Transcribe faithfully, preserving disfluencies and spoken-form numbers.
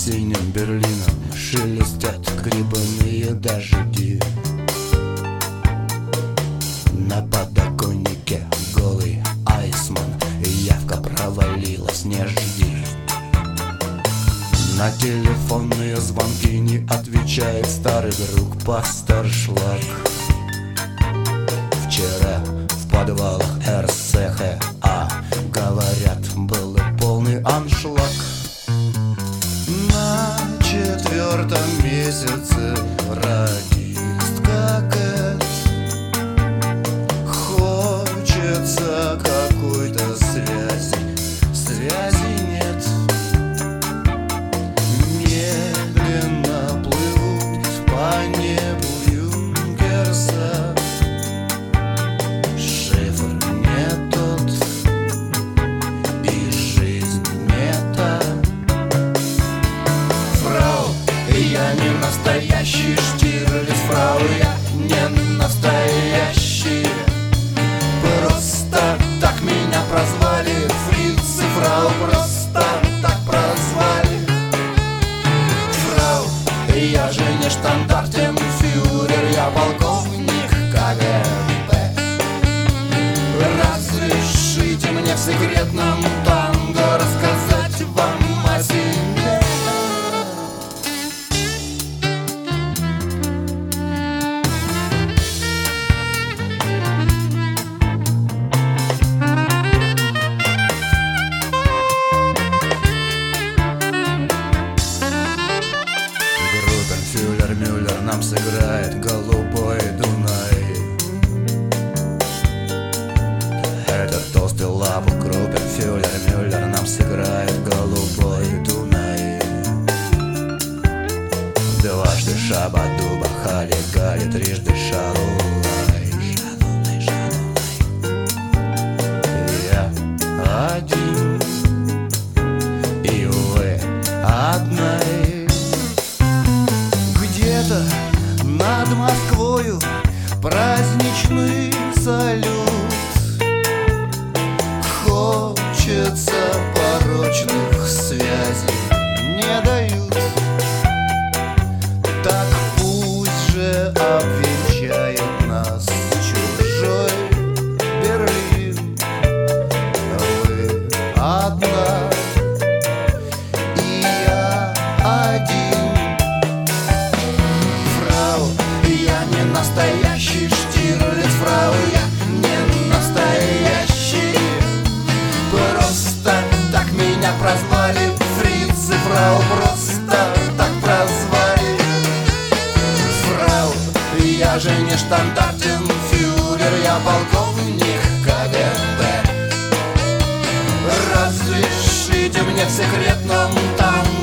синим Берлином шелестят грибные дожди. На подоконнике голый айсман, явка провалилась, не жди. На телефонные звонки не отвечает старый друг Пастершлаг. Вчера в подвалах эр эс ха а, говорят, был полный аншлаг. На четвертом месяце радистка Кэт, хочется какой-то связи, связи нет. Медленно плывут по небу Юнкерса, шифр не тот и жизнь не та. Фрау, я не настоящий Штирлиц, фрау, я не настоящий. Просто так меня прозвали фрицы, фрау, просто так прозвали. Фрау, я же не штандартенфюрер, я полковник ка гэ бэ. Разрешите мне в секретном танго рассказать вам о себе. Группенфюрер Мюллер нам сыграет голубой Дунай. Этот толстый лапу группенфюрер Мюллер нам сыграет голубой Дунай. Дважды шаба-дуба, хали-гали, трижды шалулай. Я один, и вы одной. Где-то над Москвою праздничный салют. Хочется порочных связей, не дают. Так пусть же обвенчает нас чужой Берлин. Вы одна, и я один. Фрау, я не настоящий Штирлиц, фрау, я не настоящий. Просто так меня прозвали фрицы, фрау, просто так прозвали. Фрау, я же не штандартенфюрер, я полковник ка гэ бэ. Разрешите мне в секретном танго